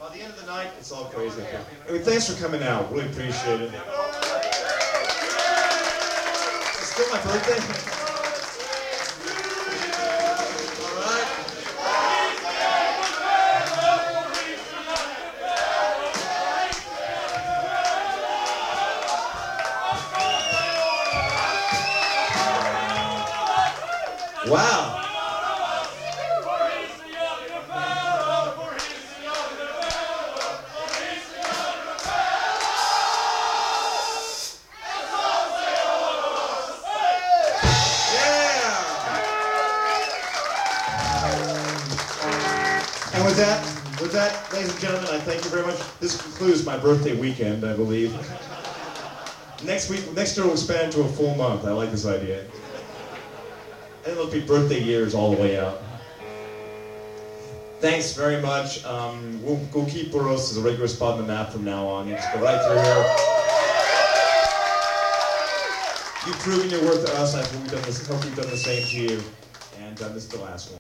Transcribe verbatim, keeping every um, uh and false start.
By the end of the night, it's all crazy. I mean, thanks for coming out. Really appreciate it. It's still my birthday. Wow. And with that, with that, ladies and gentlemen, I thank you very much. This concludes my birthday weekend, I believe. Next week, next year we'll expand to a full month. I like this idea. And it'll be birthday years all the way out. Thanks very much. Um, we'll, we'll keep Burros as a regular spot on the map from now on. You just go right through here. You've proven your worth to us. I hope we've done, this, hope we've done the same to you. And uh, this is the last one.